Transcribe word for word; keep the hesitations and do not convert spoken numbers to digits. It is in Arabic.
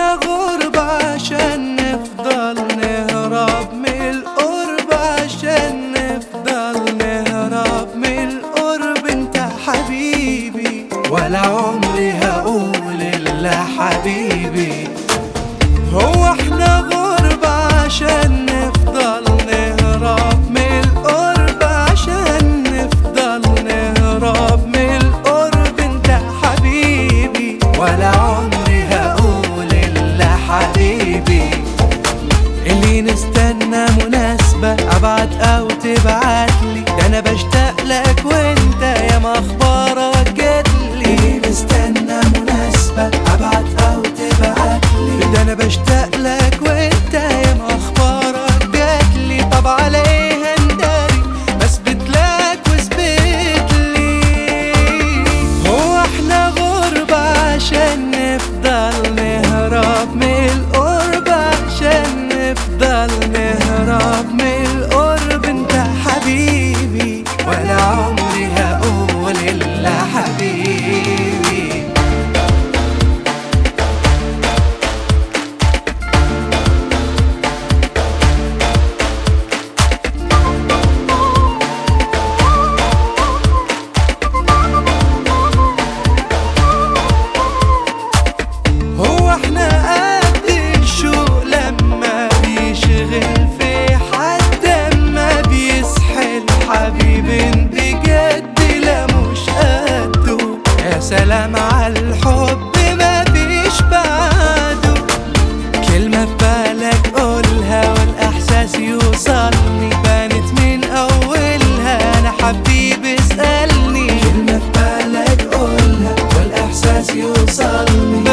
غربة عشان نفضل نهرب من القرب، عشان نفضل نهرب من القرب. انت حبيبي ولا عمري هقول الا حبيبي. هو احنا غربة عشان نفضل نهرب من القرب، عشان نفضل نهرب من القرب. انت حبيبي ولا عمري هقول الا حبيبي. اللي نستنى مناسبة ابعت او تبعتلي، ده انا بشتاق لك وانت يا ما اخبارك جاتلي. اللي نستنى مناسبة ابعت او تبعتلي، ده انا بشتاق لك وانت يا ما اخبارك جاتلي. طب على ايه هنداري بثبت لك واثبت لي. هو احنا غربة عشان نفضل نهرب من القرب، عشان نفضل نهرب من القرب. انت حبيبي ولا عمري هقول الا حبيبي. هو احنا قد الشوق لما بيشغل في حد، اما بيسحل حبيبي بجد لا مش قده. يا سلام على الحب ما فيش بعده. كلمة في بالك قولها والاحساس يوصلني، بانت من اولها انا حبيبي اسألني. كلمة في بالك قولها والاحساس يوصلني،